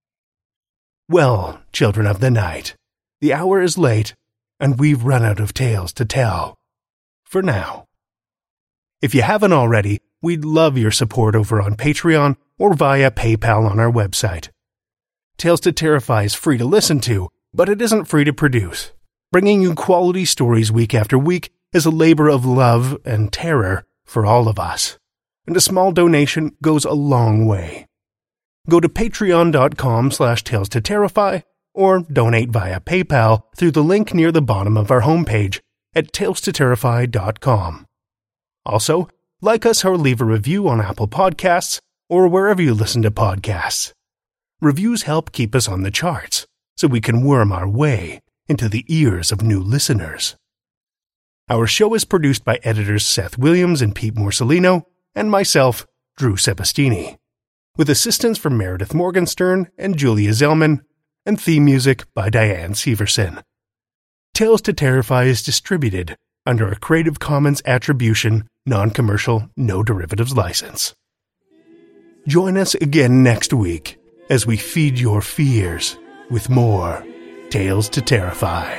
Well, children of the night, the hour is late, and we've run out of tales to tell. For now. If you haven't already, we'd love your support over on Patreon or via PayPal on our website. Tales to Terrify is free to listen to, but it isn't free to produce. Bringing you quality stories week after week is a labor of love and terror for all of us, and a small donation goes a long way. Go to patreon.com slash tales to terrify or donate via PayPal through the link near the bottom of our homepage at tales to terrify dot com. Also, like us or leave a review on Apple Podcasts or wherever you listen to podcasts. Reviews help keep us on the charts, so we can worm our way into the ears of new listeners. Our show is produced by editors Seth Williams and Pete Morcellino, and myself, Drew Sebastini, with assistance from Meredith Morgenstern and Julia Zellman, and theme music by Diane Severson. Tales to Terrify is distributed under a Creative Commons Attribution, Non-Commercial, No Derivatives license. Join us again next week as we feed your fears with more Tales to Terrify.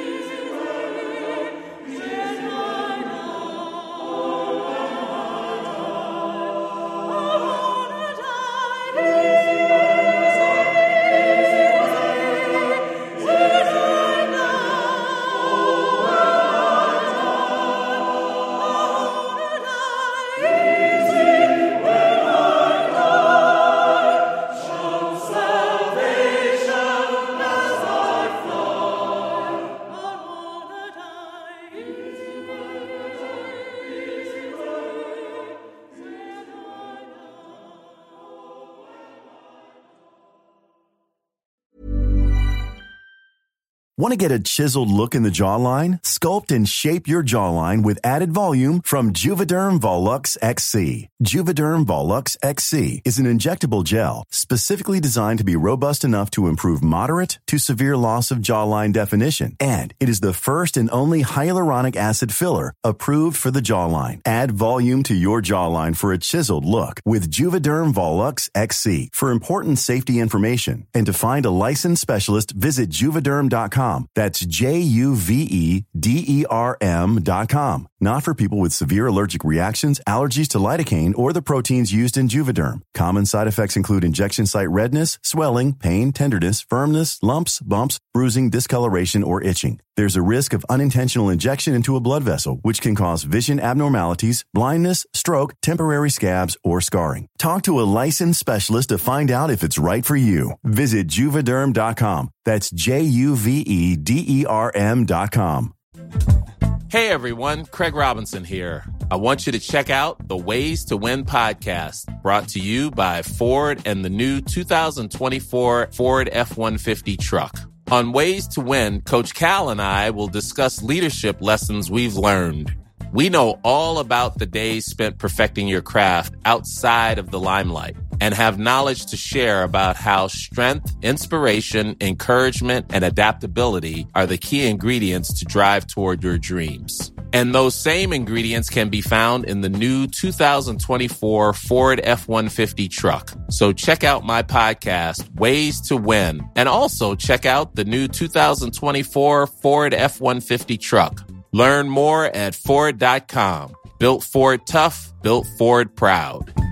Want to get a chiseled look in the jawline? Sculpt and shape your jawline with added volume from Juvederm Volux X C. Juvederm Volux X C is an injectable gel specifically designed to be robust enough to improve moderate to severe loss of jawline definition. And it is the first and only hyaluronic acid filler approved for the jawline. Add volume to your jawline for a chiseled look with Juvederm Volux X C. For important safety information and to find a licensed specialist, visit juvederm dot com. That's J U V E D E R M dot com. Not for people with severe allergic reactions, allergies to lidocaine, or the proteins used in Juvederm. Common side effects include injection site redness, swelling, pain, tenderness, firmness, lumps, bumps, bruising, discoloration, or itching. There's a risk of unintentional injection into a blood vessel, which can cause vision abnormalities, blindness, stroke, temporary scabs, or scarring. Talk to a licensed specialist to find out if it's right for you. Visit juvederm dot com. That's J U V E D E R M dot com. Hey everyone, Craig Robinson here. I want you to check out the Ways to Win podcast, brought to you by Ford and the new two thousand twenty-four Ford F one fifty truck. On Ways to Win, Coach Cal and I will discuss leadership lessons we've learned. We know all about the days spent perfecting your craft outside of the limelight and have knowledge to share about how strength, inspiration, encouragement, and adaptability are the key ingredients to drive toward your dreams. And those same ingredients can be found in the new two thousand twenty-four Ford F one fifty truck. So check out my podcast, Ways to Win, and also check out the new two thousand twenty-four Ford F one fifty truck. Learn more at Ford dot com. Built Ford tough, built Ford proud.